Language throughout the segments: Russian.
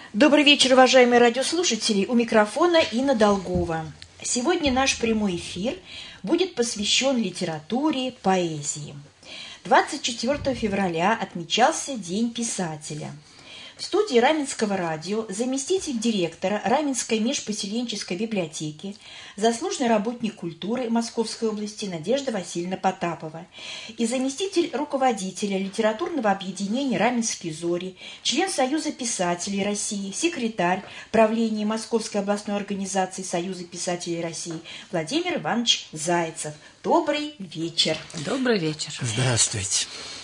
Добрый вечер, уважаемые радиослушатели. У микрофона Инна Долгова. Сегодня наш прямой эфир будет посвящен литературе, поэзии. 24 февраля отмечался День писателя. В студии Раменского радио заместитель директора Раменской межпоселенческой библиотеки, заслуженный работник культуры Московской области Надежда Васильевна Потапова и заместитель руководителя литературного объединения «Раменские зори», член Союза писателей России, секретарь правления Московской областной организации Союза писателей России Владимир Иванович Зайцев. Добрый вечер. Добрый вечер. Здравствуйте.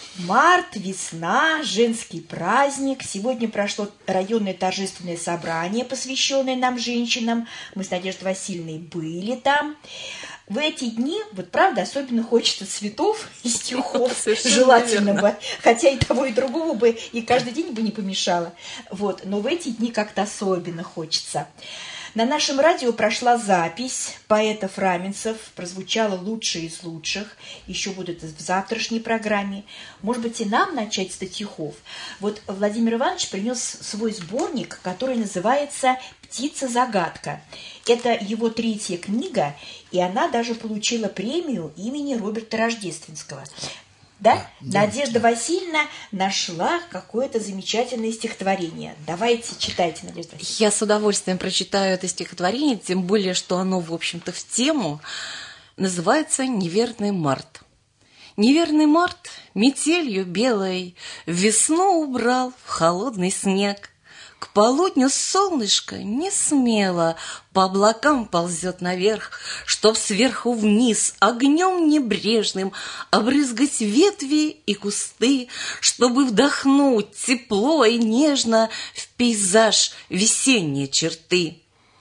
Март, весна, женский праздник. Сегодня прошло районное торжественное собрание, посвященное нам, женщинам. Мы с Надеждой Васильевной были там. В эти дни, вот правда, особенно хочется цветов и стихов, желательно бы, хотя и того, и другого бы, и каждый день бы не помешало. Вот, но в эти дни как-то особенно хочется. На нашем радио прошла запись поэтов-раменцев, прозвучало лучшее из лучших, еще будут в завтрашней программе. Может быть, и нам начать с стихов. Вот Владимир Иванович принес свой сборник, который называется «Птица-загадка». Это его 3-я книга, и она даже получила премию имени Роберта Рождественского. Да? Надежда Васильевна нашла какое-то замечательное стихотворение. Давайте, читайте, Надежда Васильевна. Я с удовольствием прочитаю это стихотворение, тем более, что оно, в общем-то, в тему. Называется «Неверный март». Неверный март метелью белой весну убрал в холодный снег. К полудню солнышко не смело по облакам ползет наверх, чтоб сверху вниз огнем небрежным обрызгать ветви и кусты, чтобы вдохнуть тепло и нежно в пейзаж весенние черты.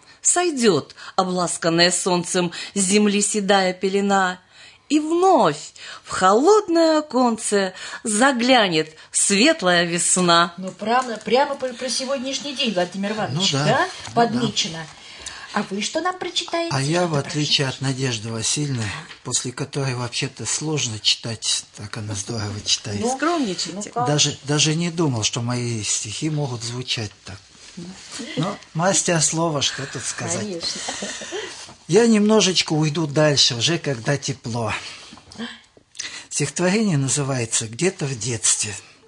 Сойдет обласканная солнцем с земли седая пелена, и вновь в холодное оконце заглянет светлая весна. Ну, прямо про сегодняшний день, Владимир Иванович, да? Подмечено. Да. А вы что нам прочитаете? А я, в отличие от Надежды Васильевны, после которой вообще-то сложно читать, так она здорово читает. Ну, скромничайте. Даже не думал, что мои стихи могут звучать так. Но мастер слова, что тут сказать. Конечно. Я немножечко уйду дальше, уже когда тепло. Стихотворение называется «Где-то в детстве».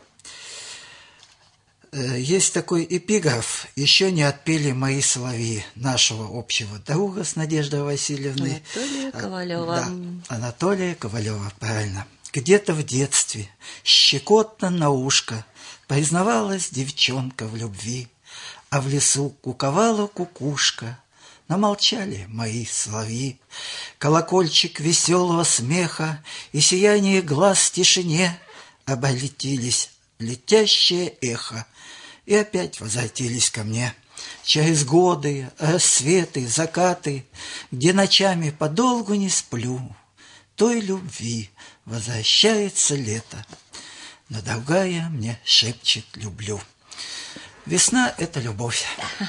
Есть такой эпиграф: «Еще не отпели мои соловьи» нашего общего друга с Надеждой Васильевной. Анатолия Ковалева. Да, Анатолия Ковалева, правильно. «Где-то в детстве, щекотно на ушко, признавалась девчонка в любви, а в лесу куковала кукушка, но молчали мои соловьи. Колокольчик веселого смеха и сияние глаз в тишине оболетились летящее эхо и опять возвратились ко мне. Через годы, рассветы, закаты, где ночами подолгу не сплю, той любви возвращается лето, но другая мне шепчет «люблю». Весна – это любовь.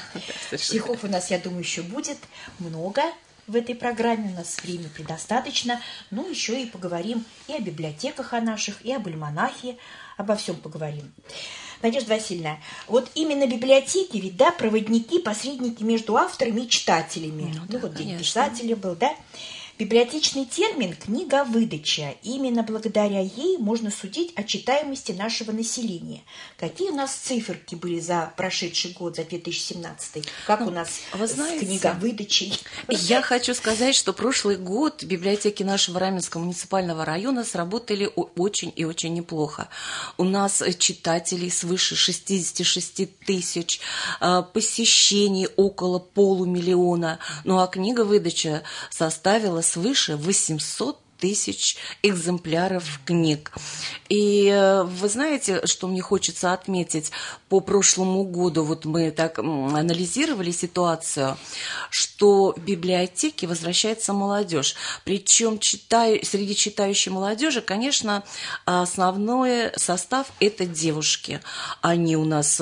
Стихов у нас, я думаю, еще будет много в этой программе. У нас времени предостаточно. Ну, еще и поговорим и о библиотеках о наших, и об альманахе. Обо всем поговорим. Надежда Васильевна, вот именно библиотеки, ведь, да, проводники, посредники между авторами и читателями. Да, вот День конечно. писателя был, да? Библиотечный термин – книговыдача. Именно благодаря ей можно судить о читаемости нашего населения. Какие у нас циферки были за прошедший год, за 2017? Как у нас вы знаете, с книговыдачей? Я хочу сказать, что прошлый год библиотеки нашего Раменского муниципального района сработали очень и очень неплохо. У нас читателей свыше 66 тысяч, посещений около 500 000, ну а книговыдача составила свыше 800 тысяч экземпляров книг. И вы знаете, что мне хочется отметить по прошлому году, вот мы так анализировали ситуацию, что в библиотеки возвращается молодежь. Причем среди читающей молодежи, конечно, основной состав – это девушки. Они у нас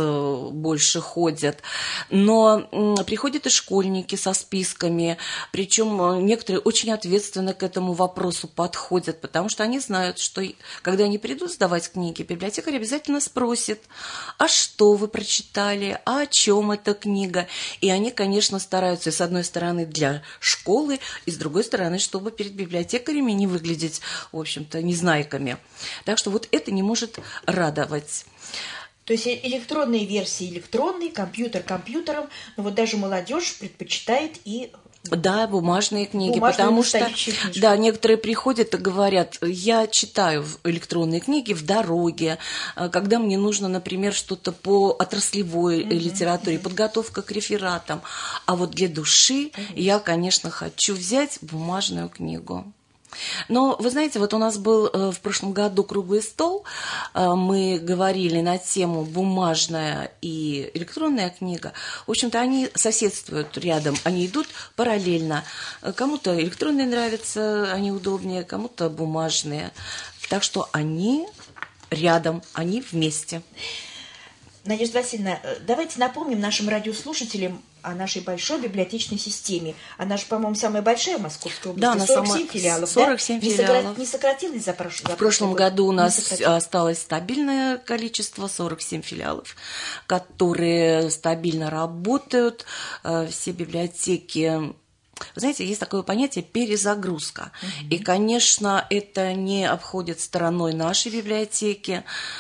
больше ходят. Но приходят и школьники со списками, причем некоторые очень ответственно к этому вопросу запросу подходят, потому что они знают, что когда они придут сдавать книги, библиотекарь обязательно спросит, а что вы прочитали, а о чем эта книга. И они, конечно, стараются, с одной стороны, для школы, и с другой стороны, чтобы перед библиотекарями не выглядеть, в общем-то, незнайками. Так что вот это не может радовать. То есть электронные версии электронные, компьютер компьютером, но вот даже молодежь предпочитает и... Да, бумажные книги, потому что да, некоторые приходят и говорят, я читаю электронные книги в дороге, когда мне нужно, например, что-то по отраслевой литературе, подготовка к рефератам, а вот для души я, конечно, хочу взять бумажную книгу. Но, вы знаете, вот у нас был в прошлом году круглый стол, мы говорили на тему бумажная и электронная книга. В общем-то, они соседствуют рядом, они идут параллельно. Кому-то электронные нравятся, они удобнее, кому-то бумажные. Так что они рядом, они вместе. Надежда Васильевна, давайте напомним нашим радиослушателям о нашей большой библиотечной системе. Она же, по-моему, самая большая в Московской области. Да, она 47 филиалов. 47 да? филиалов. Не сократилось за прошлый год? В прошлом году у нас осталось стабильное количество, 47 филиалов, которые стабильно работают. Все библиотеки... Вы знаете, есть такое понятие перезагрузка. И, конечно, это не обходит стороной нашей библиотеки.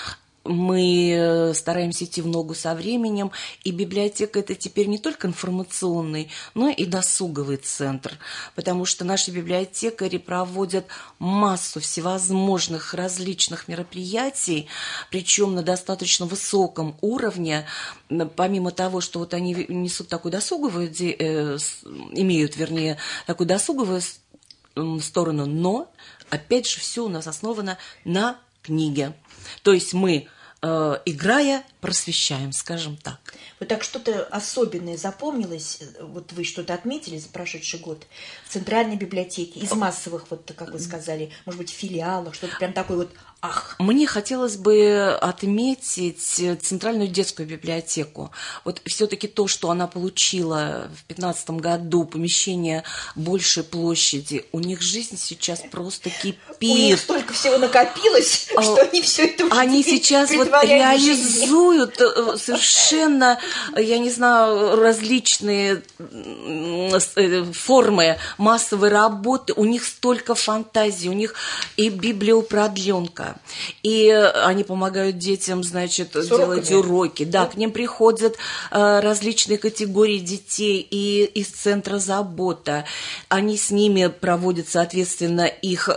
Мы стараемся идти в ногу со временем, и библиотека – это теперь не только информационный, но и досуговый центр, потому что наши библиотекари проводят массу всевозможных различных мероприятий, причем на достаточно высоком уровне, помимо того, что вот они несут такую досуговую, имеют, вернее, такую досуговую сторону, но, опять же, все у нас основано на книге. То есть мы, играя, просвещаем, скажем так. Вот так что-то особенное запомнилось, вот вы что-то отметили за прошедший год в Центральной библиотеке, из массовых, вот как вы сказали, может быть, филиалах, что-то прям такое вот ах. Мне хотелось бы отметить Центральную детскую библиотеку. Вот все-таки то, что она получила в 2015 году, помещение большей площади, у них жизнь сейчас просто кипит. У них столько всего накопилось, что они все это уже они сейчас вот реализуют совершенно, я не знаю, различные формы массовой работы. У них столько фантазий, у них и библиопродленка. И они помогают детям, значит, делать уроки. Да, к ним приходят различные категории детей и из центра забота. Они с ними проводят, соответственно, их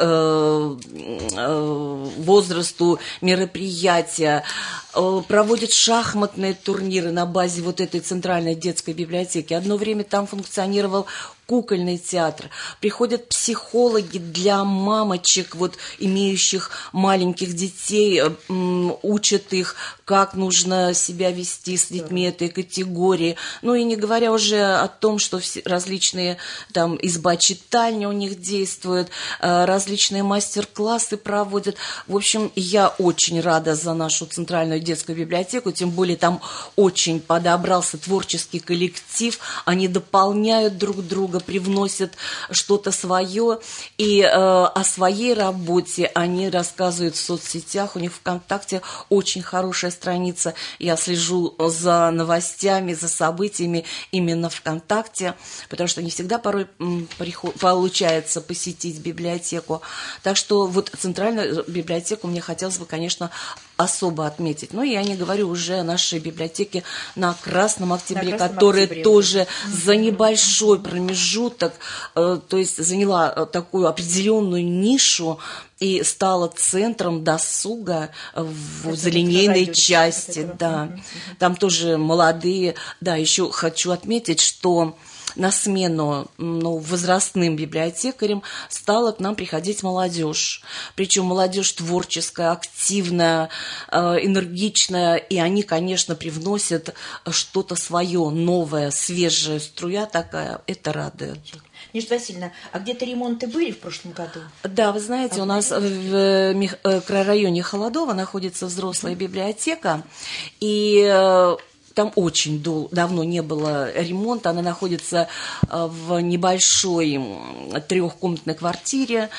возрасту мероприятия, проводят шахматные турниры на базе вот этой Центральной детской библиотеки. Одно время там функционировал кукольный театр. Приходят психологи для мамочек, вот, имеющих маленьких детей, учат их, как нужно себя вести с детьми этой категории. Ну и не говоря уже о том, что различные там изба-читальни у них действуют, различные мастер-классы проводят. В общем, я очень рада за нашу Центральную детскую библиотеку, тем более там очень подобрался творческий коллектив, они дополняют друг друга, привносят что-то свое, и о своей работе они рассказывают в соцсетях, у них ВКонтакте очень хорошая страница, я слежу за новостями, за событиями именно ВКонтакте, потому что не всегда порой получается посетить библиотеку, так что вот Центральную библиотеку мне хотелось бы, конечно, особо отметить. Но я не говорю уже о нашей библиотеке на Красном Октябре, которая тоже за небольшой промежуток, то есть заняла такую определенную нишу и стала центром досуга в залинейной части. Да. Там тоже молодые. Да, еще хочу отметить, что на смену возрастным библиотекарям стала к нам приходить молодежь. Причем молодежь творческая, активная, энергичная, и они, конечно, привносят что-то свое, новое, свежее, струя такая, это радует. Надежда Васильевна, а где-то ремонты были в прошлом году? Да, вы знаете, у нас в микрорайоне Холодово находится взрослая библиотека, и там очень давно не было ремонта. Она находится в небольшой трехкомнатной квартире.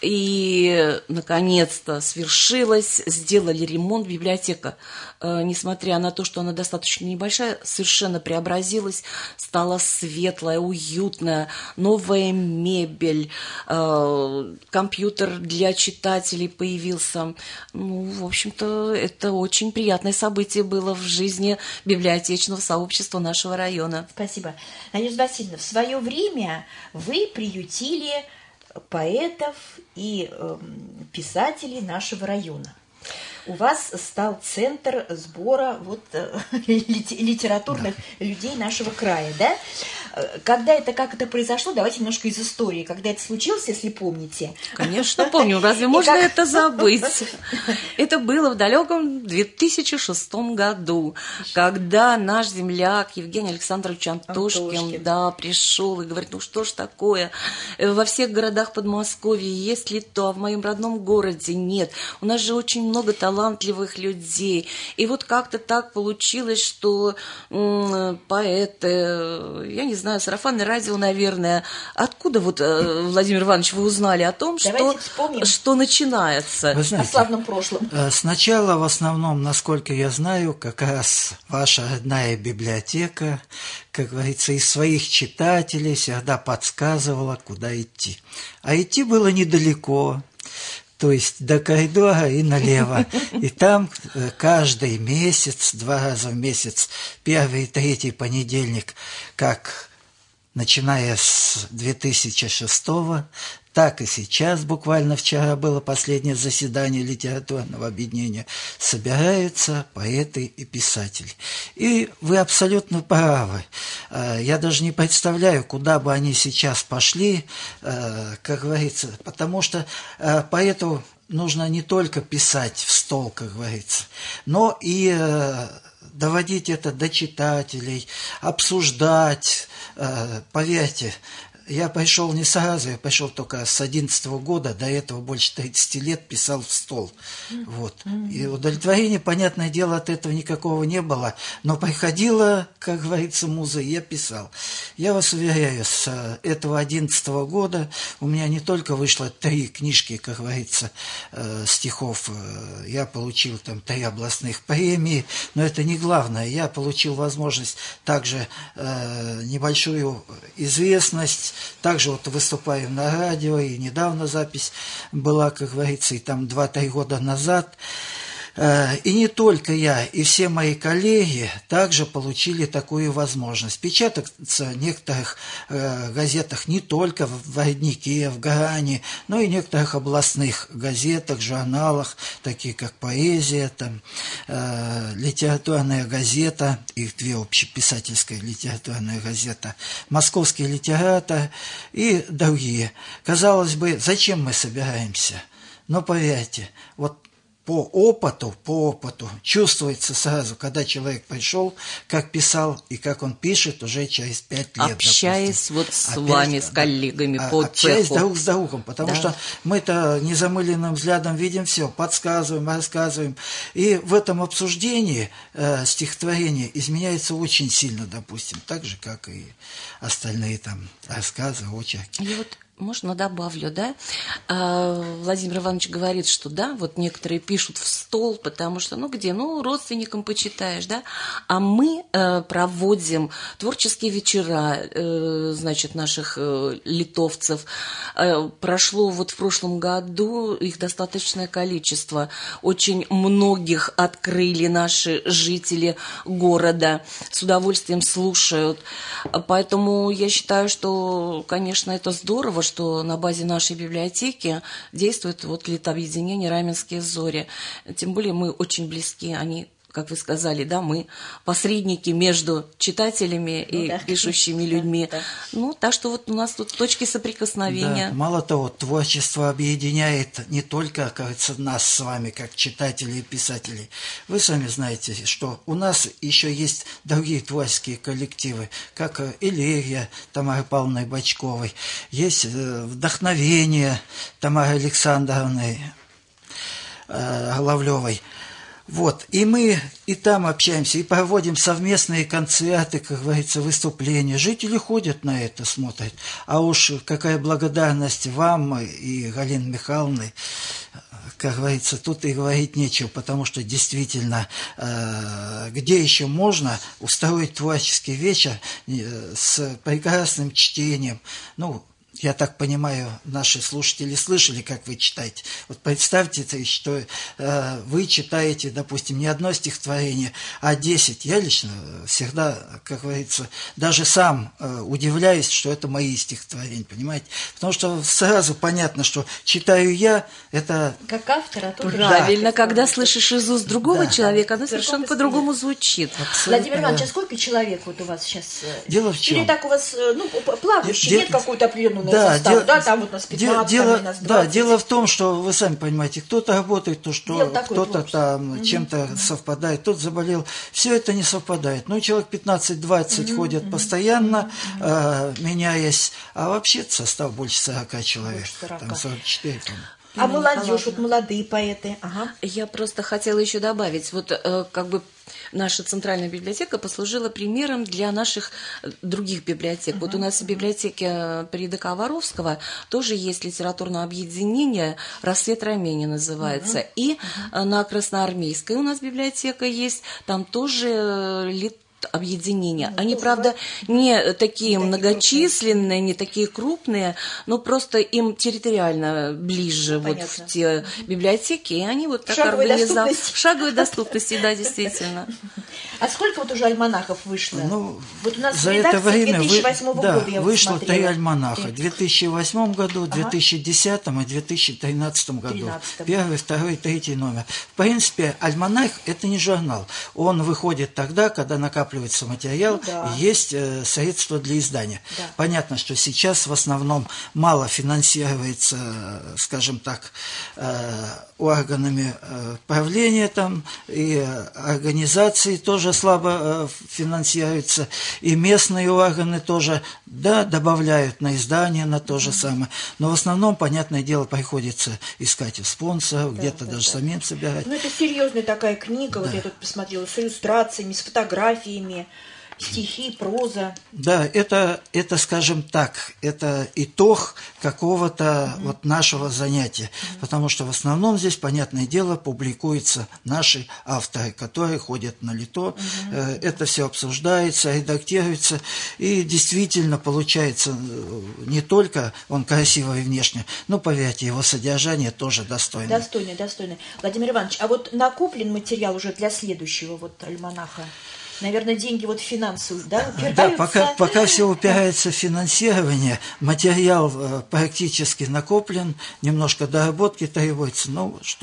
И, наконец-то, свершилось. Сделали ремонт. Библиотека, несмотря на то, что она достаточно небольшая, совершенно преобразилась. Стала светлая, уютная, новая мебель, компьютер для читателей появился. Ну, в общем-то, это очень приятное событие было в жизни библиотечного сообщества нашего района. Спасибо. Надежда Васильевна, в свое время вы приютили поэтов и писателей нашего района. У вас стал центр сбора литературных людей нашего края, да? Как это произошло, давайте немножко из истории. Когда это случилось, если помните? Конечно, помню. Разве можно это забыть? Это было в далеком 2006 году, когда наш земляк Евгений Александрович Антошкин пришел и говорит, ну что ж такое, во всех городах Подмосковья есть ли то, а в моем родном городе нет. У нас же очень много талантливых людей. И вот как-то так получилось, что поэты, я не знаю, сарафанное радио, наверное. Откуда Владимир Иванович, вы узнали о том, что начинается? Вы знаете, о славном прошлом. Сначала, в основном, насколько я знаю, как раз ваша родная библиотека, как говорится, из своих читателей всегда подсказывала, куда идти. А идти было недалеко. То есть до коридора и налево. И там каждый месяц, 2 раза в месяц, 1 и 3 понедельник, как начиная с 2006, так и сейчас, буквально вчера было последнее заседание литературного объединения, собираются поэты и писатели. И вы абсолютно правы. Я даже не представляю, куда бы они сейчас пошли, как говорится, потому что поэту нужно не только писать в стол, как говорится, но и доводить это до читателей, обсуждать. Поверьте, я пришел не сразу, я пришел только с 11 года, до этого больше 30 лет писал в стол. Вот. И удовлетворения, понятное дело, от этого никакого не было, но приходила, как говорится, муза, и я писал. Я вас уверяю, с этого 11 года у меня не только вышло 3 книжки, как говорится, стихов, я получил там 3 областных премии, но это не главное, я получил возможность также небольшую известность. Также выступаю на радио, и недавно запись была, как говорится, и там 2-3 года назад. И не только я, и все мои коллеги также получили такую возможность. Печататься в некоторых газетах не только в Роднике, в Гаране, но и в некоторых областных газетах, журналах, такие как «Поэзия», там, литературная газета, их 2 общеписательская литературная газета, «Московский литератор» и другие. Казалось бы, зачем мы собираемся? Но поверьте, по опыту чувствуется сразу, когда человек пришел, как писал и как он пишет уже через 5 лет. Общаясь с вами, с коллегами по общаясь цеху. друг с другом, потому что мы-то незамыленным взглядом видим все, подсказываем, рассказываем. И в этом обсуждении стихотворение изменяется очень сильно, допустим, так же, как и остальные там рассказы, очерки. И можно добавлю, да? Владимир Иванович говорит, что некоторые пишут в стол, потому что, родственникам почитаешь, да? А мы проводим творческие вечера, наших литовцев. Прошло в прошлом году их достаточное количество. Очень многих открыли наши жители города, с удовольствием слушают. Поэтому я считаю, что, конечно, это здорово, что на базе нашей библиотеки действует литобъединение «Раменские зори». Тем более мы очень близки, они, как вы сказали, мы посредники между читателями и пишущими людьми. Так что у нас тут точки соприкосновения. Да. Мало того, творчество объединяет не только, кажется, нас с вами, как читателей и писателей. Вы сами знаете, что у нас еще есть другие творческие коллективы, как «Элегия» Тамары Павловны Бочковой, есть «Вдохновение» Тамары Александровны Головлевой. Вот, и мы и там общаемся, и проводим совместные концерты, как говорится, выступления. Жители ходят на это, смотрят. А уж какая благодарность вам и Галине Михайловне, как говорится, тут и говорить нечего, потому что действительно, где еще можно устроить творческий вечер с прекрасным чтением, ну, я так понимаю, наши слушатели слышали, как вы читаете. Вот представьте, что вы читаете, допустим, не одно стихотворение, а 10. Я лично всегда, как говорится, даже сам удивляюсь, что это мои стихотворения, понимаете? Потому что сразу понятно, что читаю я, это... Как автор, а тут... Правильно, когда слышишь из уст другого человека, оно совершенно по-другому звучит. Владимир Иванович, а сколько человек вот у вас сейчас? Дело в чем? Или так у вас, ну, плавающий, нет какой-то определенного состава, там вот нас 15, там нас 20. Дело в том, что вы сами понимаете, кто-то работает, то что кто-то там чем-то совпадает, тот заболел. Все это не совпадает. Ну, человек 15-20 ходят постоянно, меняясь, а вообще состав больше 40 человек. Там 44, по-моему. А молодежь, вот молодые поэты. Ага. Я просто хотела еще добавить, вот как бы наша центральная библиотека послужила примером для наших других библиотек. Вот у нас в библиотеке при ДК Воровского тоже есть литературное объединение «Рассвет Ромени» называется. И на Красноармейской у нас библиотека есть, там тоже объединения. Они, правда, не такие многочисленные, не такие крупные, но просто им территориально ближе вот в те библиотеки, и они вот так организовали. Шаговой доступности, да, действительно. А сколько вот уже альманахов вышло? Ну, вот у нас за это время 2008 года я вышло смотрела. 3 альманаха. В 2008 году, 2010 и 2013 году. 1, 2, 3 номер. В принципе, альманах – это не журнал. Он выходит тогда, когда накапливается материал, и есть средства для издания. Да. Понятно, что сейчас в основном мало финансируется, скажем так, органами правления там, и организации тоже слабо финансируются, и местные органы тоже, да, добавляют на издание, на то же самое. Но в основном, понятное дело, приходится искать спонсоров, где-то даже самим собирать. Ну, это серьезная такая книга, вот я тут посмотрела, с иллюстрациями, с фотографиями. Стихи, проза. Да, это, скажем так, это итог какого-то вот нашего занятия. Потому что в основном здесь, понятное дело, публикуются наши авторы, которые ходят на лито. Это все обсуждается, редактируется. И действительно получается не только он красивый внешне, но, поверьте, его содержание тоже достойное. Достойное. Владимир Иванович, а вот накоплен материал уже для следующего вот альманаха? Наверное, деньги вот финансовые, да, упираются? Да, пока все упирается в финансирование, материал практически накоплен, немножко доработки требуется. Ну что,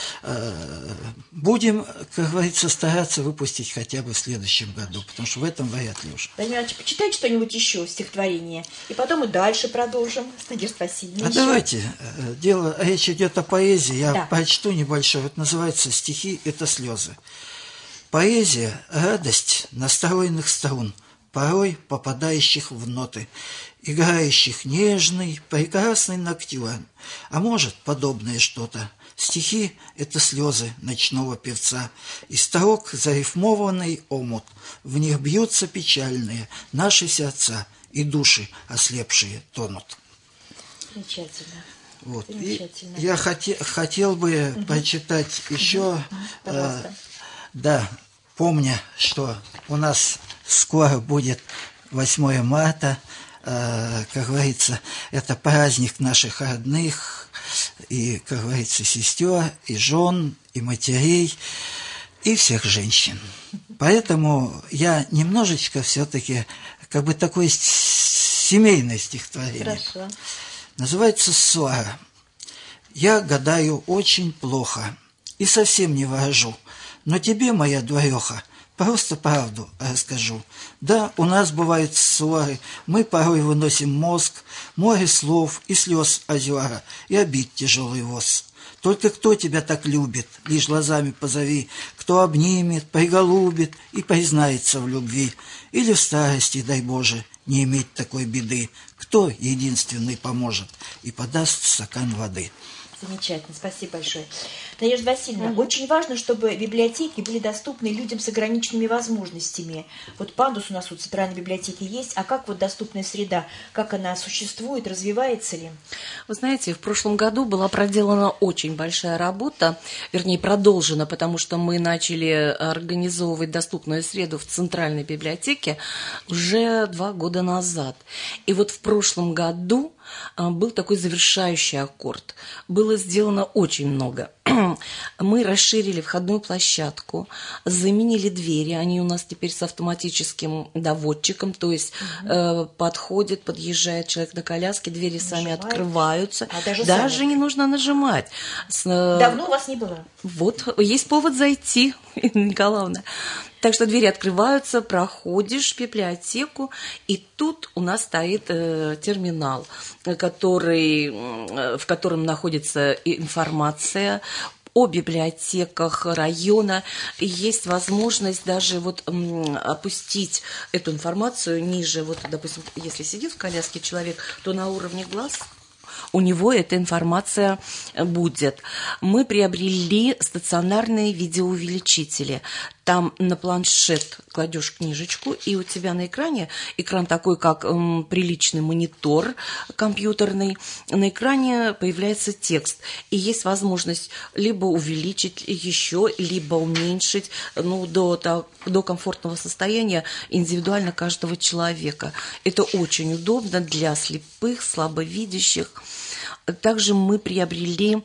будем, как говорится, стараться выпустить хотя бы в следующем году, потому что в этом вряд ли уже. Владимир Иванович, почитайте что-нибудь еще, стихотворение, и потом и дальше продолжим с Надеждой Васильевной. А давайте, речь идет о поэзии, я прочту небольшое, вот называется «Стихи – это слезы». Поэзия – радость настроенных струн, порой попадающих в ноты, играющих нежный, прекрасный ноктюрн, а может, подобное что-то. Стихи – это слезы ночного певца, и строк зарифмованный омут, в них бьются печальные наши сердца, и души ослепшие тонут. Замечательно. Вот. Замечательно. И я хотел бы прочитать еще... Да, помня, что у нас скоро будет 8 марта, как говорится, это праздник наших родных, и, как говорится, сестер, и жен, и матерей, и всех женщин. Поэтому я немножечко все-таки, как бы такое семейное стихотворение. Хорошо. Называется «Ссора». Я гадаю очень плохо и совсем не ворожу. Но тебе, моя дуреха, просто правду расскажу. Да, у нас бывают ссоры, мы порой выносим мозг, море слов и слез озера, и обид тяжелый воз. Только кто тебя так любит, лишь глазами позови, кто обнимет, приголубит и признается в любви. Или в старости, дай Боже, не иметь такой беды, кто единственный поможет и подаст стакан воды. Замечательно, спасибо большое. Надежда Васильевна, очень важно, чтобы библиотеки были доступны людям с ограниченными возможностями. Вот пандус у нас у Центральной библиотеки есть, а как вот доступная среда, как она существует, развивается ли? Вы знаете, в прошлом году была проделана очень большая работа, вернее, продолжена, потому что мы начали организовывать доступную среду в Центральной библиотеке уже 2 года назад. И вот в прошлом году был такой завершающий аккорд. Было сделано очень много. Мы расширили входную площадку, заменили двери, они у нас теперь с автоматическим доводчиком, то есть подходит, подъезжает человек на коляске, двери сами открываются, даже не нужно нажимать. Давно у вас не было? Вот, есть повод зайти, Инна Николаевна. Так что двери открываются, проходишь в библиотеку, и тут у нас стоит терминал, в котором находится информация о библиотеках района. Есть возможность даже вот опустить эту информацию ниже. Вот, допустим, если сидит в коляске человек, то на уровне глаз у него эта информация будет. Мы приобрели стационарные видеоувеличители. Там на планшет кладешь книжечку, и у тебя на экране, экран такой, как приличный монитор компьютерный, на экране появляется текст. И есть возможность либо увеличить еще, либо уменьшить до комфортного состояния индивидуально каждого человека. Это очень удобно для слепых, слабовидящих. Также мы приобрели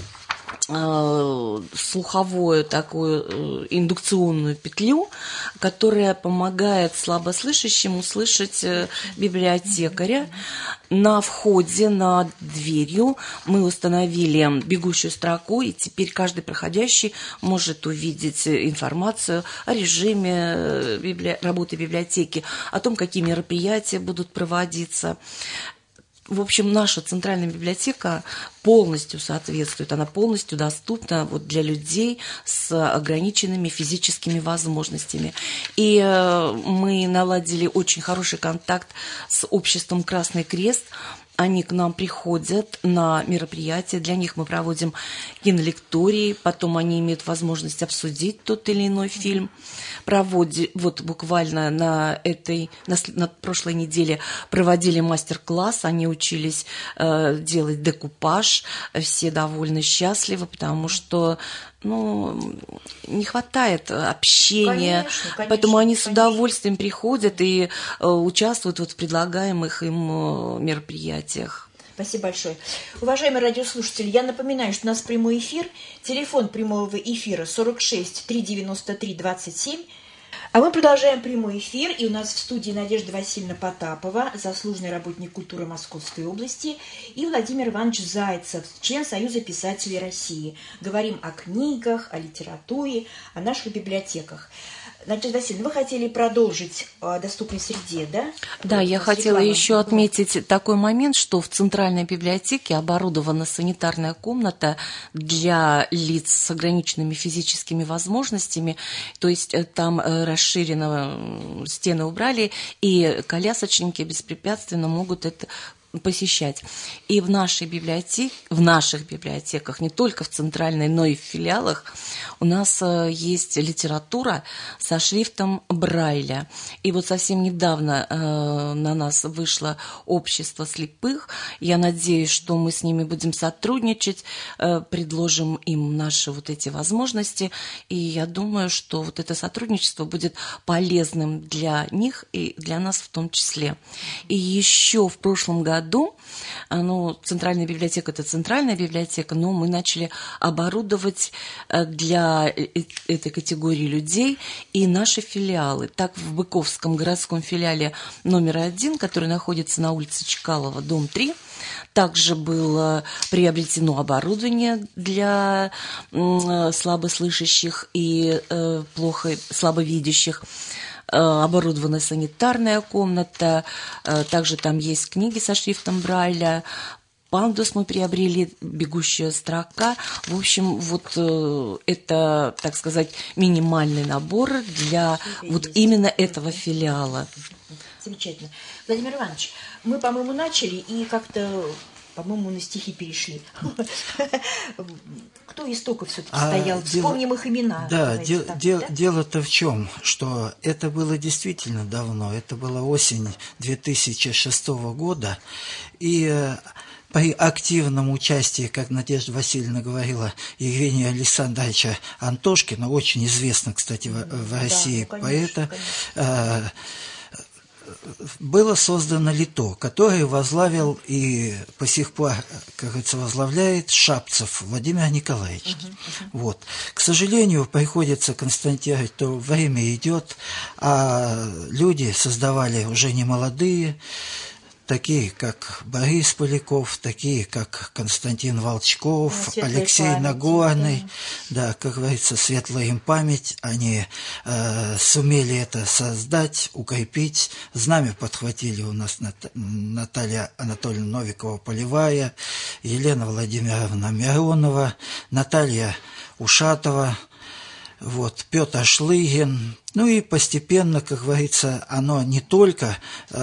слуховую такую индукционную петлю, которая помогает слабослышащим услышать библиотекаря. На входе над дверью мы установили бегущую строку, и теперь каждый проходящий может увидеть информацию о режиме работы библиотеки, о том, какие мероприятия будут проводиться. В общем, наша центральная библиотека полностью соответствует, она полностью доступна вот для людей с ограниченными физическими возможностями. И мы наладили очень хороший контакт с обществом «Красный крест». Они к нам приходят на мероприятия, для них мы проводим кинолектории, потом они имеют возможность обсудить тот или иной фильм. Вот буквально на прошлой неделе проводили мастер-класс, они учились делать декупаж, все довольно счастливы, потому что не хватает общения, конечно, поэтому они с удовольствием приходят и участвуют в предлагаемых им мероприятиях. Спасибо большое. Уважаемые радиослушатели, я напоминаю, что у нас прямой эфир. Телефон прямого эфира 46 393 27. А мы продолжаем прямой эфир, и у нас в студии Надежда Васильевна Потапова, заслуженный работник культуры Московской области, и Владимир Иванович Зайцев, член Союза писателей России. Говорим о книгах, о литературе, о наших библиотеках. Надежда Васильевна, вы хотели продолжить о доступной среде, да? Да, я хотела еще отметить такой момент, что в Центральной библиотеке оборудована санитарная комната для лиц с ограниченными физическими возможностями, то есть там расширенно стены убрали, и колясочники беспрепятственно могут это посещать. И в наших библиотеках, не только в центральной, но и в филиалах, у нас есть литература со шрифтом Брайля. И вот совсем недавно на нас вышло общество слепых. Я надеюсь, что мы с ними будем сотрудничать, предложим им наши вот эти возможности. И я думаю, что вот это сотрудничество будет полезным для них и для нас в том числе. И еще в прошлом году, Центральная библиотека – это центральная библиотека, но мы начали оборудовать для этой категории людей и наши филиалы. Так, в Быковском городском филиале номер 1, который находится на улице Чкалова, дом 3, также было приобретено оборудование для слабослышащих и слабовидящих. Оборудована санитарная комната, также там есть книги со шрифтом Брайля, пандус мы приобрели, бегущая строка. В общем, вот это, так сказать, минимальный набор для вот именно этого филиала. Замечательно. Владимир Иванович, мы, по-моему, начали и как-то По-моему, на стихи перешли. Кто истоков все-таки стоял? Вспомним их имена. Да, дело-то в чем, что это было действительно давно, это была осень 2006 года, и при активном участии, как Надежда Васильевна говорила, Евгения Александровича Антошкина, очень известно, кстати, в России, да, конечно, поэта, было создано ЛИТО, которое возглавил и по сих пор, как говорится, возглавляет Шапцев Владимир Николаевич. Вот. К сожалению, приходится констатировать, что время идет, а люди создавали уже не молодые, такие, как Борис Поляков, такие, как Константин Волчков, Алексей Нагорный, да, как говорится, светлая им память, они сумели это создать, укрепить. Знамя подхватили у нас Наталья Анатольевна Новикова-Полевая, Елена Владимировна Миронова, Наталья Ушатова, вот, Петр Шлыгин. Ну и постепенно, как говорится, оно не только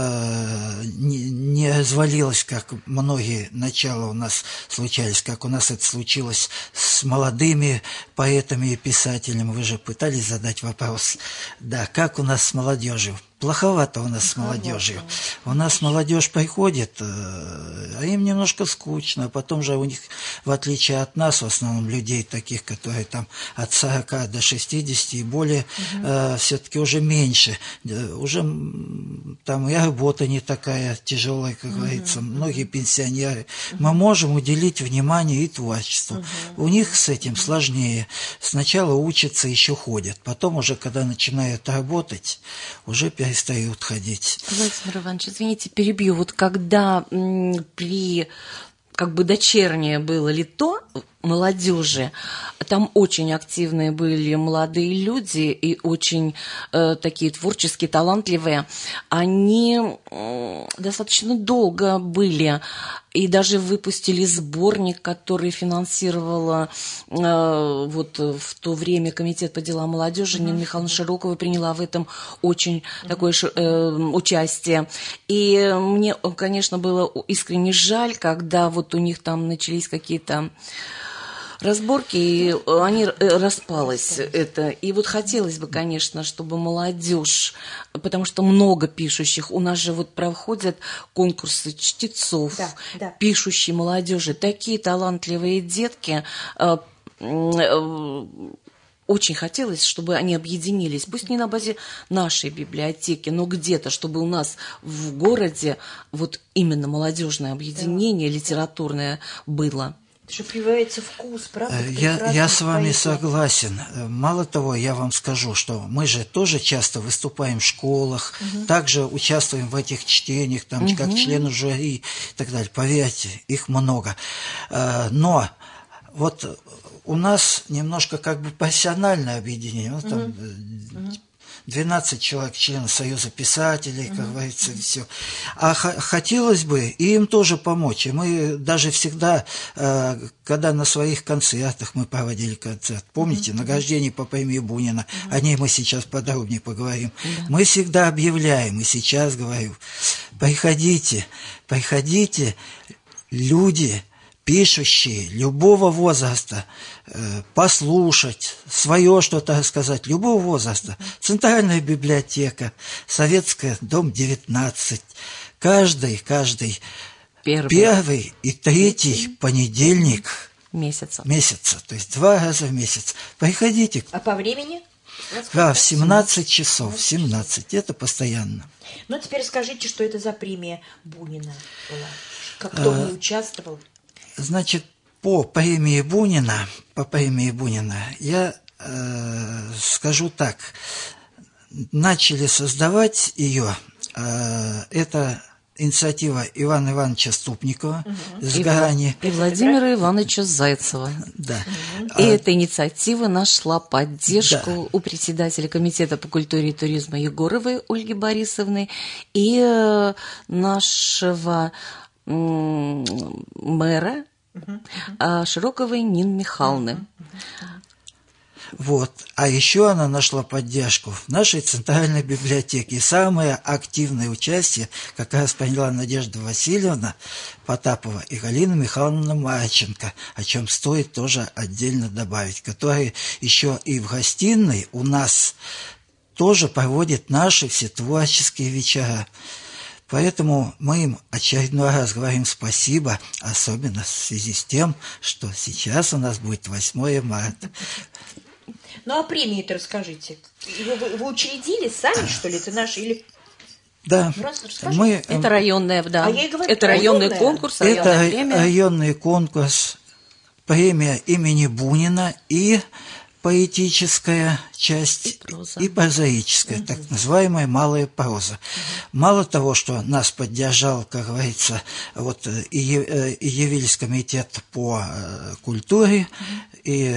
не развалилось, как многие начала у нас случались, как у нас это случилось с молодыми поэтами и писателями. Вы же пытались задать вопрос, да, как у нас с молодежью? Плоховато у нас с молодежью. У нас молодежь приходит, а им немножко скучно. Потом же у них, в отличие от нас, в основном людей таких, которые там от 40 до 60 и более, все-таки уже меньше. Уже там и работа не такая тяжелая, как говорится. Многие пенсионеры. Мы можем уделить внимание и творчеству. У них с этим сложнее. Сначала учатся, еще ходят. Потом уже, когда начинают работать, уже перестают ходить. Владимир Иванович, извините, перебью. Вот когда при как бы дочернее было ЛИТО молодежи, там очень активные были молодые люди и очень такие творческие, талантливые. Они достаточно долго были и даже выпустили сборник, который финансировала вот в то время Комитет по делам молодежи. Нина Михайловна Широкова приняла в этом очень такое участие. И мне, конечно, было искренне жаль, когда вот у них там начались какие-то разборки, и они распалось это. И вот хотелось бы, конечно, чтобы молодежь, потому что много пишущих, у нас же вот проходят конкурсы чтецов, пишущей молодежи, такие талантливые детки. Очень хотелось, чтобы они объединились, пусть не на базе нашей библиотеки, но где-то, чтобы у нас в городе вот именно молодежное объединение литературное было. Что прививается вкус, правда? Я с вами согласен. Мало того, я вам скажу, что мы же тоже часто выступаем в школах, также участвуем в этих чтениях, там, как члены жюри и так далее. Поверьте, их много. Но вот у нас немножко как бы профессиональное объединение. Вот там 12 человек, членов Союза писателей, как говорится, все. А хотелось бы и им тоже помочь. И мы даже всегда, когда на своих концертах мы проводили концерт, помните, награждение по премии Бунина, о ней мы сейчас подробнее поговорим, мы всегда объявляем, и сейчас говорю, приходите, люди, пишущие любого возраста, послушать, свое что-то рассказать, любого возраста. Центральная библиотека, Советская, дом 19. Каждый первый и третий понедельник месяца. То есть 2 раза в месяц. Приходите. А по времени? Да, в 17 часов. 17. Это постоянно. Ну, теперь скажите, что это за премия Бунина была? Кто в ней участвовал? Значит, по премии Бунина я скажу так. Начали создавать ее, это инициатива Ивана Ивановича Ступникова «Сгорание». И Владимира Ивановича Зайцева. Да. И эта инициатива нашла поддержку у председателя Комитета по культуре и туризму Егоровой Ольги Борисовны и нашего мэра Широковой Нины Михайловны. Вот. А еще она нашла поддержку в нашей центральной библиотеке. И самое активное участие как раз приняла Надежда Васильевна Потапова и Галина Михайловна Марченко, о чем стоит тоже отдельно добавить, которые еще и в гостиной у нас тоже проводят наши все творческие вечера. Поэтому мы им очередной раз говорим спасибо, особенно в связи с тем, что сейчас у нас будет 8 марта. Ну, а премии-то расскажите. Вы учредили сами, что ли? Это наши или... Да, это районная, да. А я и говорю, это районный конкурс, районная премия. Районный конкурс, премия имени Бунина и поэтическая часть и прозаическая, так называемая малая проза. Мало того, что нас поддержал, как говорится, вот и явились комитет по культуре, и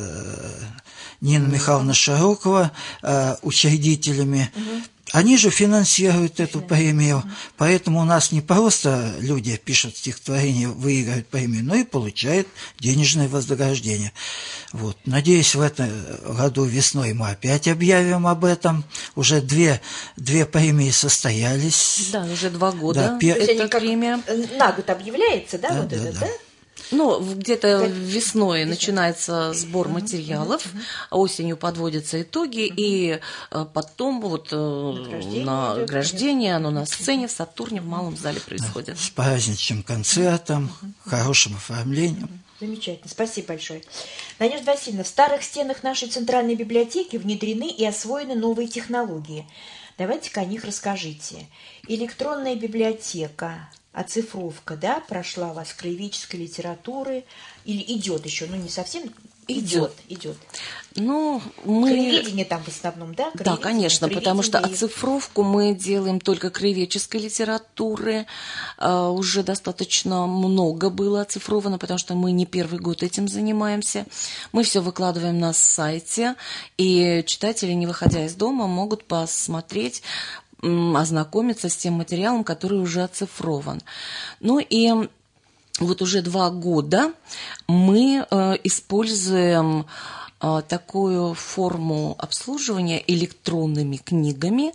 Нина Михайловна Широкова учредителями. Они же финансируют эту премию, поэтому у нас не просто люди пишут стихотворения, выигрывают премию, но и получают денежное вознаграждение. Вот. Надеюсь, в этом году весной мы опять объявим об этом. Уже две премии состоялись. Да, уже 2 года. Да, эта премия на год объявляется, да, да, вот да, это, да? да? Ну, где-то весной начинается сбор материалов, осенью подводятся итоги, и потом вот награждение, оно на сцене в Сатурне в Малом зале происходит. С праздничным концертом, хорошим оформлением. Замечательно, спасибо большое. Надежда Васильевна, в старых стенах нашей центральной библиотеки внедрены и освоены новые технологии. Давайте-ка о них расскажите. Электронная библиотека, оцифровка, да, прошла у вас краеведческой литературы, или идет еще, ну не совсем, идет. Ну, краеведение там в основном, да? Да, конечно, потому что оцифровку мы делаем только краеведческой литературы. Уже достаточно много было оцифровано, потому что мы не первый год этим занимаемся. Мы все выкладываем на сайте, и читатели, не выходя из дома, могут посмотреть, ознакомиться с тем материалом, который уже оцифрован. Ну и вот уже 2 года мы используем такую форму обслуживания электронными книгами.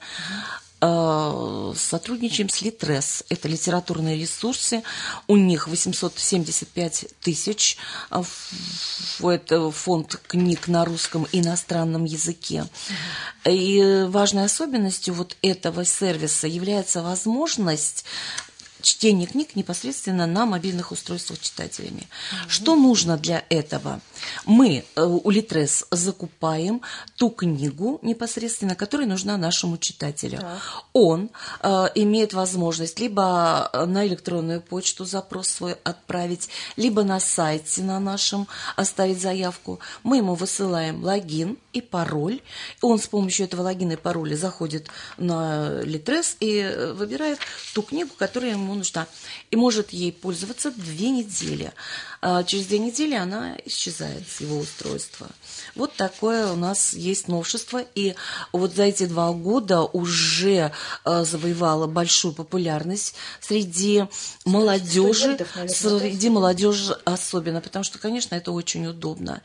Сотрудничаем с Литрес. Это литературные ресурсы. У них 875 тысяч. Это фонд книг на русском и иностранном языке. И важной особенностью вот этого сервиса является возможность чтения книг непосредственно на мобильных устройствах читателями. Что нужно для этого? Мы у Литрес закупаем ту книгу непосредственно, которая нужна нашему читателю. Он имеет возможность либо на электронную почту запрос свой отправить, либо на сайте на нашем оставить заявку. Мы ему высылаем логин и пароль. Он с помощью этого логина и пароля заходит на Литрес и выбирает ту книгу, которая ему нужна. И может ей пользоваться 2 недели. Через 2 недели она исчезает с его устройства. Вот такое у нас есть новшество. И вот за эти 2 года уже завоевала большую популярность среди молодежи. Среди молодежи особенно, потому что, конечно, это очень удобно.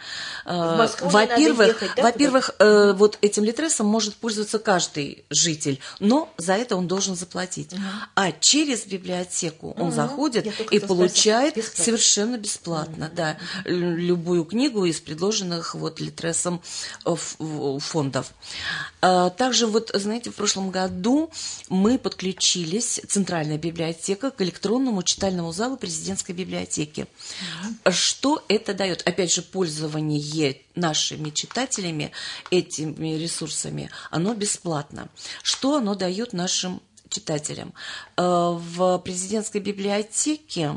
Во-первых, вот этим Литресом может пользоваться каждый житель, но за это он должен заплатить. А через библиотеку он заходит и получает совершенно бесплатно, да, любую книгу из предложенных вот Литресом фондов. Также вот, знаете, в прошлом году мы подключились, Центральная библиотека, к электронному читальному залу президентской библиотеки. Что это дает? Опять же, пользование нашими читателями этими ресурсами, оно бесплатно. Что оно дает нашим читателям? В президентской библиотеке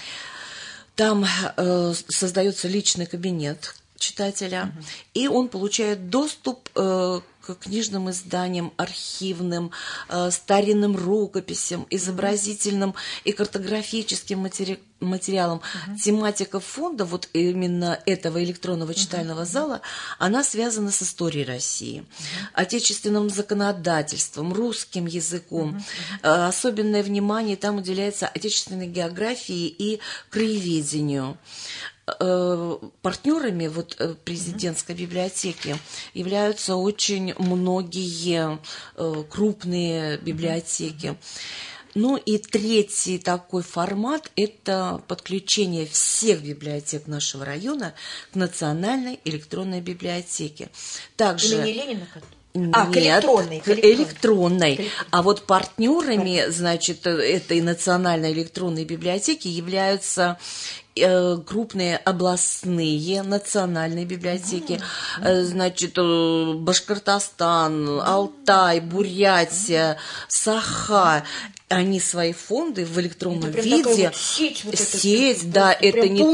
там создается личный кабинет читателя, и он получает доступ к книжным изданиям, архивным, старинным рукописям, изобразительным и картографическим материалам. Тематика фонда, вот именно этого электронного читального зала, она связана с историей России, отечественным законодательством, русским языком. Особенное внимание там уделяется отечественной географии и краеведению. Партнерами президентской библиотеки являются очень многие крупные библиотеки. Ну и третий такой формат – это подключение всех библиотек нашего района к национальной электронной библиотеке. Также... Имени Ленина? Нет, к электронной. А вот партнерами, значит, этой национальной электронной библиотеки являются крупные областные национальные библиотеки, значит, Башкортостан, Алтай, Бурятия, Саха. Они свои фонды в электронном виде. Сеть, да, это не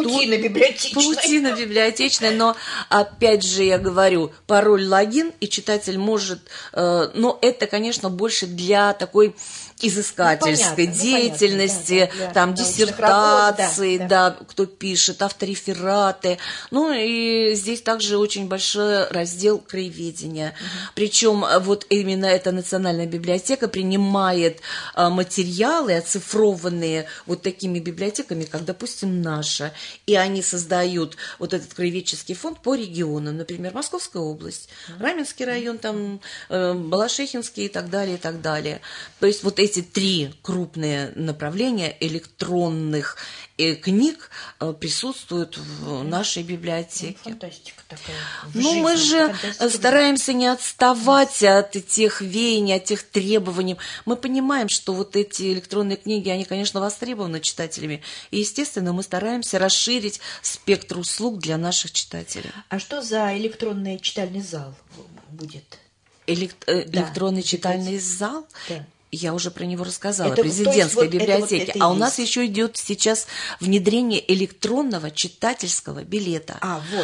паутина библиотечная, но опять же я говорю, пароль, логин, и читатель может, но это, конечно, больше для такой изыскательской деятельности, там диссертации, да, кто пишет, авторефераты. Ну и здесь также очень большой раздел краеведения. Причем вот именно эта национальная библиотека принимает материалы, оцифрованные вот такими библиотеками, как, допустим, наша. И они создают вот этот краеведческий фонд по регионам. Например, Московская область, Раменский район, там, Балашихинский и так далее, и так далее. То есть вот эти три крупные направления электронных книг присутствуют в нашей библиотеке. Фантастика такая. Ну, мы же стараемся не отставать от тех веяний, от тех требований. Мы понимаем, что вот эти электронные книги, они, конечно, востребованы читателями. И, естественно, мы стараемся расширить спектр услуг для наших читателей. А что за электронный читальный зал будет? Электронный читальный зал? Да. Я уже про него рассказала, это, президентской вот библиотеки. Это а у нас еще идет сейчас внедрение электронного читательского билета.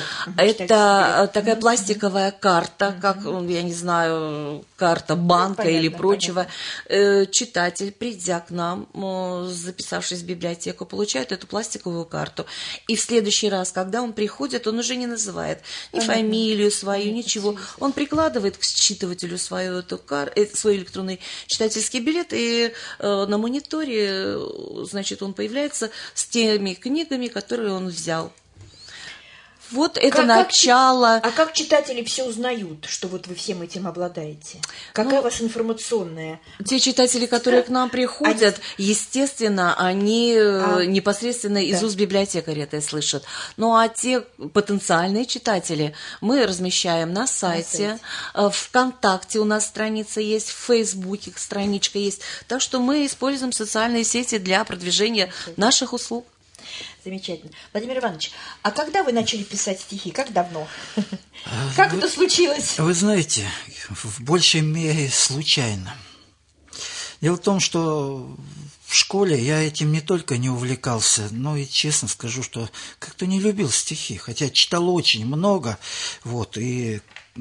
Это такая пластиковая карта, как, я не знаю, карта банка или прочего. Читатель, придя к нам, записавшись в библиотеку, получает эту пластиковую карту. И в следующий раз, когда он приходит, он уже не называет ни фамилию свою, ничего. Он прикладывает к считывателю свой электронный читательский билет, и на мониторе, значит, он появляется с теми книгами, которые он взял. Вот это начало. А как читатели все узнают, что вот вы всем этим обладаете? Какая ваша информационная? Те читатели, которые к нам приходят, естественно, они непосредственно из уст библиотекаря это слышат. Ну а те потенциальные читатели мы размещаем на сайте. ВКонтакте у нас страница есть, в Фейсбуке страничка есть. Так что мы используем социальные сети для продвижения наших услуг. Замечательно. Владимир Иванович, а когда вы начали писать стихи? Как давно? Как это случилось? Вы знаете, в большей мере случайно. Дело в том, что в школе я этим не только не увлекался, но и, честно скажу, что как-то не любил стихи, хотя читал очень много, вот, и,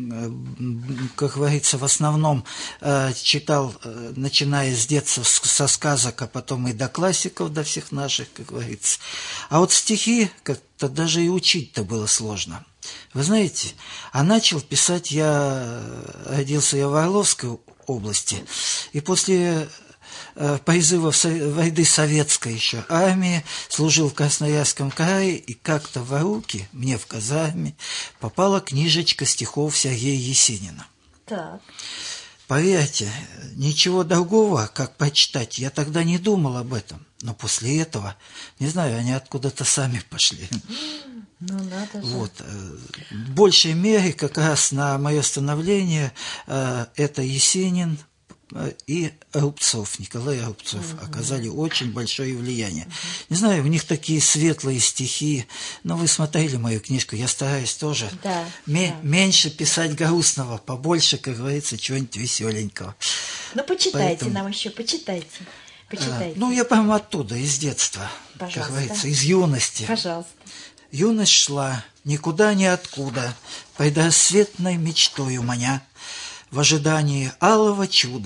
как говорится, в основном читал, начиная с детства, со сказок, а потом и до классиков, до всех наших, как говорится. А вот стихи как-то даже и учить-то было сложно. Вы знаете, а начал писать родился я в Орловской области, и после призывов войны советской еще армии, служил в Красноярском крае, и как-то в руки мне в Казани попала книжечка стихов Сергея Есенина. Так. Поверьте, ничего другого, как прочитать, я тогда не думал об этом. Но после этого, не знаю, они откуда-то сами пошли. Ну, надо же. Вот. В большей мере как раз на мое становление это Есенин и Рубцов, Николай Рубцов оказали очень большое влияние. Не знаю, у них такие светлые стихи, но вы смотрели мою книжку, я стараюсь тоже меньше писать грустного, побольше, как говорится, чего-нибудь веселенького. Ну, почитайте нам еще, почитайте. Ну, я прямо оттуда, из детства, Пожалуйста. Как говорится, из юности. Пожалуйста. Юность шла никуда, ниоткуда, предрассветной мечтою маня, в ожидании алого чуда,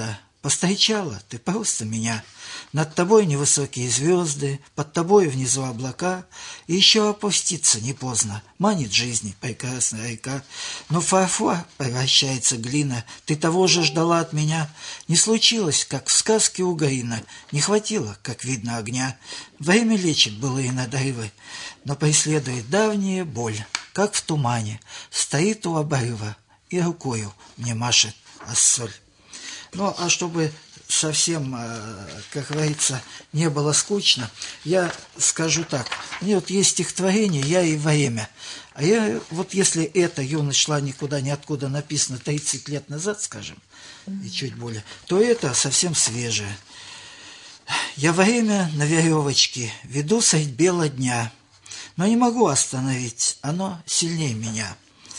Повстречала ты просто меня. Над тобой невысокие звезды, под тобой внизу облака, и еще опуститься не поздно, манит жизни прекрасная река. Но фарфор превращается глина, ты того же ждала от меня. Не случилось, как в сказке у Гаина, не хватило, как видно, огня. Время лечит былые надрывы, но преследует давняя боль, как в тумане, стоит у обрыва и рукою мне машет ассоль. Ну, а чтобы совсем, как говорится, не было скучно, я скажу так. Мне вот есть стихотворение «Я и время». А я, вот если эта юность шла никуда, ниоткуда написано 30 лет назад, скажем, и чуть более, то это совсем свежее. Я время на веревочке веду средь бела дня, но не могу остановить, оно сильнее меня.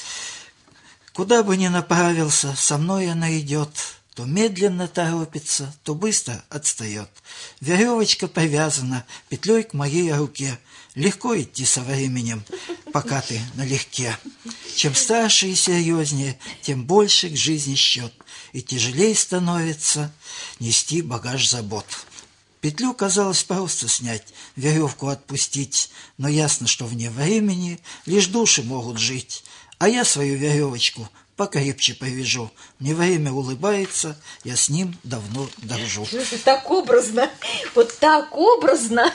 Куда бы ни направился, со мной она идет, то медленно торопится, то быстро отстает. Веревочка привязана петлей к моей руке. Легко идти со временем, пока ты налегке. Чем старше и серьезнее, тем больше к жизни счет, и тяжелее становится нести багаж забот. Петлю казалось просто снять, веревку отпустить, но ясно, что вне времени лишь души могут жить. А я свою веревочку покрепче повяжу. Мне время улыбается, я с ним давно дружу. Так образно, вот так образно.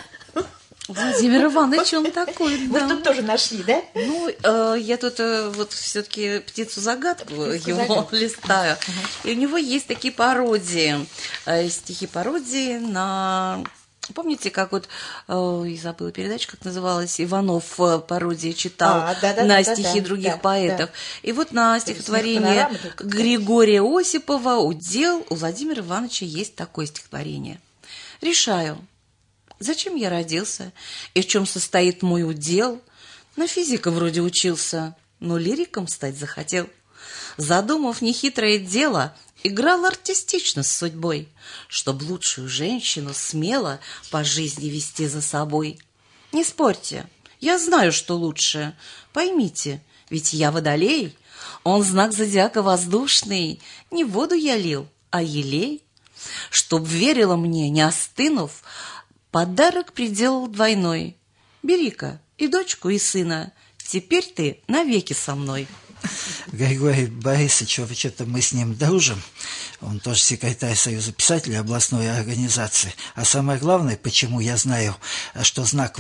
Владимир Иванович, он такой, Вы да. тут тоже нашли, да? Ну, я тут вот все-таки птицу-загадку его листаю. И у него есть такие пародии, стихи-пародии на... Помните, как вот, я забыла передачу, как называлась, Иванов пародии читал на стихи других поэтов. И вот на стихотворение Григория Осипова «Удел» у Владимира Ивановича есть такое стихотворение. «Решаю, зачем я родился и в чем состоит мой удел? На физика вроде учился, но лириком стать захотел. Задумав нехитрое дело, играл артистично с судьбой, чтоб лучшую женщину смело по жизни вести за собой. Не спорьте, я знаю, что лучше. Поймите, ведь я водолей, он знак зодиака воздушный. Не воду я лил, а елей. Чтоб верила мне, не остынув, подарок приделал двойной. Бери-ка и дочку, и сына, теперь ты навеки со мной». Григорий Борисович, вообще-то мы с ним дружим. Он тоже секретарь Союза писателей областной организации. А самое главное, почему я знаю, что знак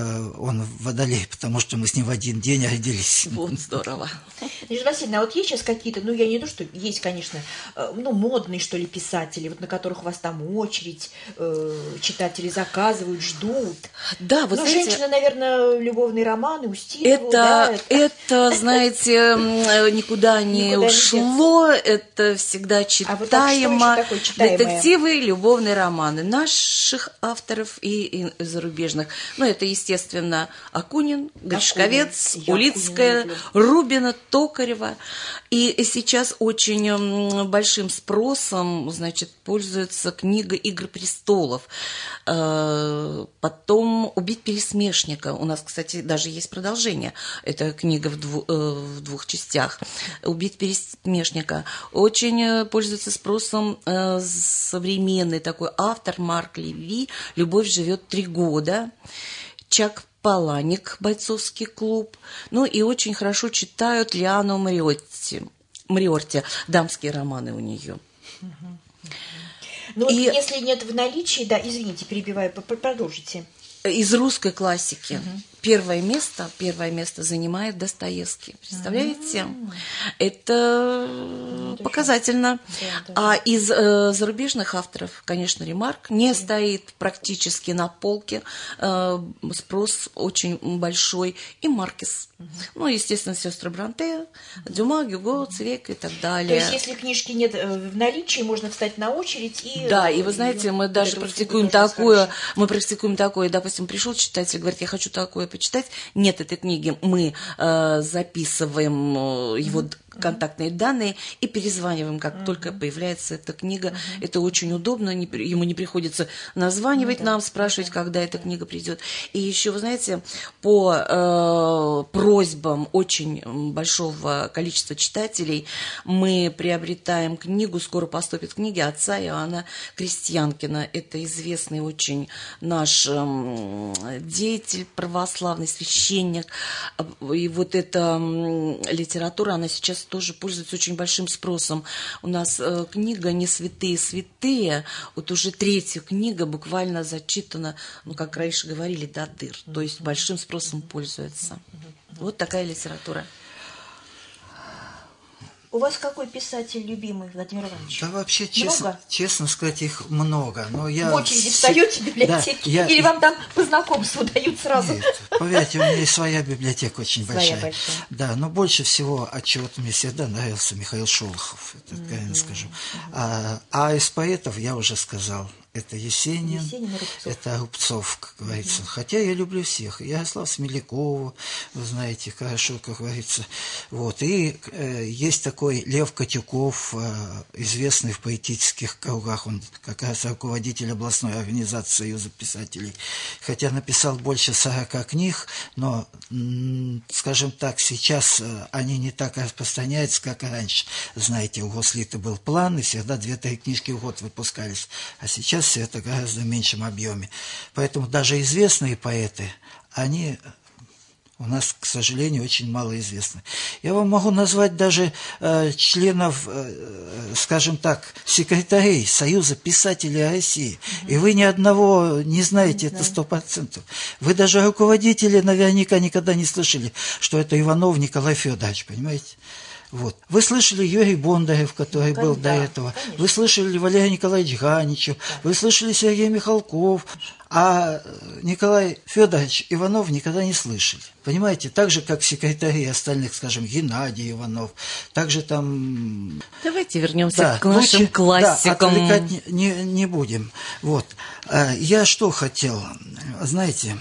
он водолей, потому что мы с ним в один день родились. Вот здорово. Надежда Васильевна, а вот есть сейчас какие-то, ну, я не то, что есть, конечно, ну, модные, что ли, писатели, вот на которых у вас там очередь, читатели заказывают, ждут. Да, вот ну, знаете, женщины, наверное, любовные романы, Устинова. Это, знаете, никуда не ушло, это всегда читаемо. Детективы, любовные романы наших авторов и зарубежных. Ну, это, естественно, Акунин, Гришковец, Улицкая, Рубина, Токарева. И сейчас очень большим спросом, значит, пользуется книга «Игры престолов». Потом «Убить пересмешника». У нас, кстати, даже есть продолжение. Это книга в двух частях. «Убить пересмешника». Очень пользуется спросом современный такой автор Марк Леви. «Любовь живет 3 года». Чак Паланик, «Бойцовский клуб». Ну и очень хорошо читают Лиану Мариорти. Дамские романы у нее. Ну, и... если нет в наличии, да, извините, перебиваю, продолжите. Из русской классики первое место занимает Достоевский. Представляете? Это показательно. А из зарубежных авторов, конечно, Ремарк не стоит практически на полке. Спрос очень большой. И Маркес. Ну, естественно, сестры Бронте, Дюма, Гюго, Цвейк и так далее. То есть, если книжки нет в наличии, можно встать на очередь и... Да, и вы знаете, мы даже практикуем такое, допустим, пришел читатель, говорит, я хочу такое почитать, нет этой книги, мы записываем его контактные данные и перезваниваем, как только появляется эта книга. Это очень удобно, ему не приходится названивать нам, спрашивать, когда эта книга придет. И еще, вы знаете, по просьбам очень большого количества читателей мы приобретаем книгу, скоро поступит книга отца Иоанна Крестьянкина. Это известный очень наш деятель православный, священник. И вот эта литература, она сейчас тоже пользуется очень большим спросом. У нас книга «Не святые святые», вот уже 3-я книга буквально зачитана, ну, как раньше говорили, до дыр. То есть большим спросом пользуется. Вот такая литература. У вас какой писатель любимый, Владимир Иванович? Да вообще, честно сказать, их много. Но я в очереди встаете в библиотеке? Да, или вам там по знакомству дают сразу? Нет, поверьте, у меня и своя библиотека очень большая. Да, но больше всего от чего-то мне всегда нравился Михаил Шолохов, это правильно скажу. А из поэтов я уже сказал. Это Есенин, это Рубцов, как говорится. Хотя я люблю всех. Ярослав Смелякова, вы знаете, хорошо, как говорится. Вот. И есть такой Лев Котюков, известный в поэтических кругах. Он как раз руководитель областной организации Союза писателей. Хотя написал больше 40 книг, но, скажем так, сейчас они не так распространяются, как и раньше. Знаете, у Гослита был план, и всегда 2-3 книжки в год выпускались. А сейчас все это гораздо в меньшем объеме. Поэтому даже известные поэты, они у нас, к сожалению, очень мало известны. Я вам могу назвать даже членов, скажем так, секретарей Союза писателей России. И вы ни одного не знаете, это 100%. Вы даже руководители наверняка никогда не слышали, что это Иванов Николай Федорович, понимаете? Вот. Вы слышали Юрий Бондарев, который был до этого. Конечно. Вы слышали Валерий Николаевич Ганичев. Вы слышали Сергей Михалков. А Николай Федорович Иванов никогда не слышали. Понимаете? Так же, как секретари остальных, скажем, Геннадий Иванов. Также там... Давайте вернемся к нашим классикам. Да, отвлекать не будем. Вот. Я что хотел? Знаете...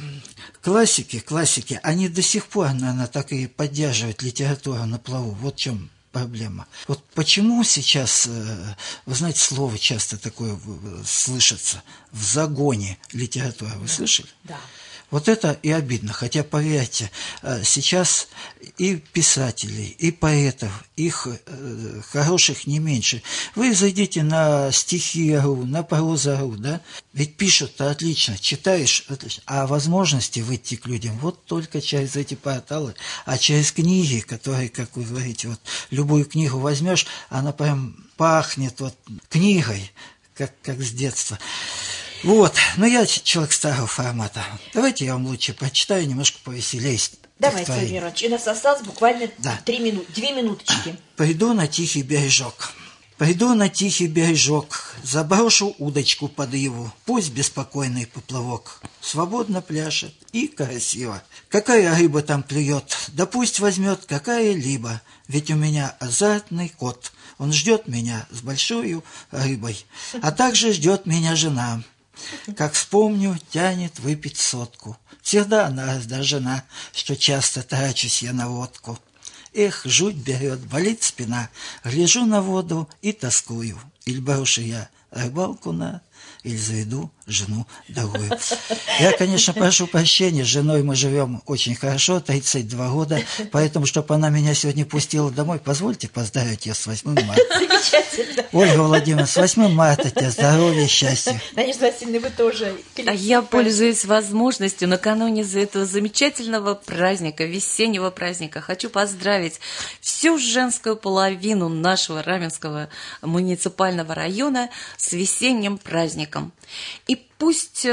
Классики, они до сих пор, наверное, так и поддерживают литературу на плаву. Вот в чем проблема. Вот почему сейчас, вы знаете, слово часто такое слышится, в загоне литература, вы слышали? Да. Вот это и обидно, хотя, поверьте, сейчас и писателей, и поэтов, их хороших не меньше. Вы зайдите на стихи.ру, на проза.ру, да? Ведь пишут-то отлично, читаешь отлично, а возможности выйти к людям вот только через эти порталы, а через книги, которые, как вы говорите, вот любую книгу возьмешь, она прям пахнет вот книгой, как с детства. Вот, но я человек старого формата. Давайте я вам лучше прочитаю, немножко повеселее. Давайте, Владимир Иванович, у нас осталось буквально 2 минуточки. Пойду на тихий бережок. Пойду на тихий бережок, заброшу удочку под иву, пусть беспокойный поплавок свободно пляшет и красиво. Какая рыба там клюет, да пусть возьмет какая-либо, ведь у меня азартный кот, он ждет меня с большой рыбой, а также ждет меня жена. Как вспомню, тянет выпить сотку. Всегда она раздражена, что часто трачусь я на водку. Эх, жуть берет, болит спина, гляжу на воду и тоскую. Или брошу я рыбалку или заведу жену другую. Я, конечно, прошу прощения, с женой мы живем очень хорошо, 32 года, поэтому, чтобы она меня сегодня пустила домой, позвольте поздравить ее с 8 марта. Замечательно. Ольга Владимировна, с 8 марта тебе здоровья, счастья. Надежда Васильевна, вы тоже. А я пользуюсь возможностью накануне этого замечательного праздника, весеннего праздника. Хочу поздравить всю женскую половину нашего Раменского муниципального района с весенним праздником. И пусть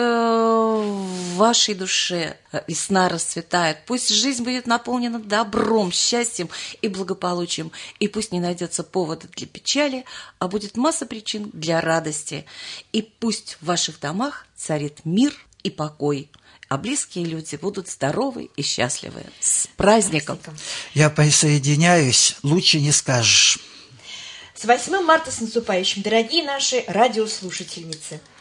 в вашей душе весна расцветает, пусть жизнь будет наполнена добром, счастьем и благополучием, и пусть не найдется повода для печали, а будет масса причин для радости. И пусть в ваших домах царит мир и покой, а близкие люди будут здоровы и счастливы. С праздником! Я присоединяюсь, лучше не скажешь. С 8 марта с наступающим, дорогие наши радиослушательницы!